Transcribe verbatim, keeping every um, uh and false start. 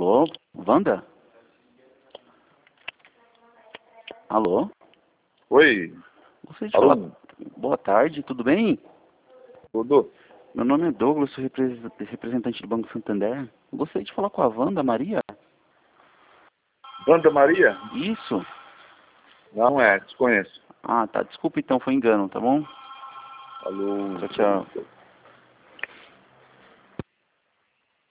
Alô? Wanda? Alô? Oi. Gostaria de Alô? falar... Boa tarde, tudo bem? Tudo? Meu nome é Douglas, sou repres- representante do Banco Santander. Gostaria de falar com a Wanda Maria? Wanda Maria? Isso. Não é, desconheço. Ah, tá. Desculpa então, foi engano, tá bom? Alô. Tchau, tchau.